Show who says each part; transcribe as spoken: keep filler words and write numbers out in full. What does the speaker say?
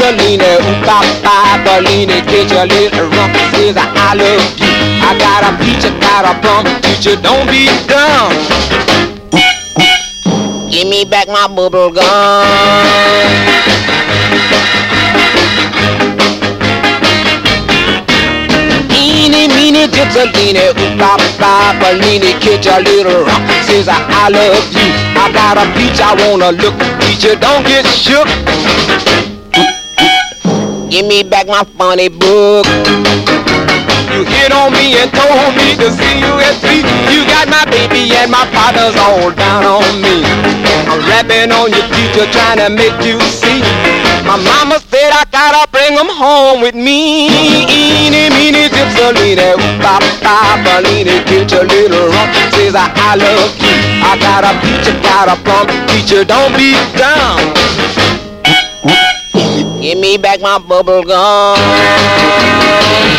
Speaker 1: Gypsalina, ooh, papa, Bellini, get your little rump, says I love you. I got a peach, I got a plum, teacher, don't be dumb. Give me back my bubble gum. Eeny, meeny, Gypsalina, ooh, papa, Bellini, get your little rump, says I, I love you. I got a peach, I wanna look, teacher, don't get shook. Give me back my funny book. You hit on me and told me to see you at three. You got my baby and my partners all down on me. I'm rapping on your teacher trying to make you see. My mama said I gotta bring them home with me. Eeny, meeny, Gypsalina, ooh, papa, Bellini, get your little rump, says I, I love you. I got a peach, I got a plum, teacher, don't be dumb. Give me back my bubble gum.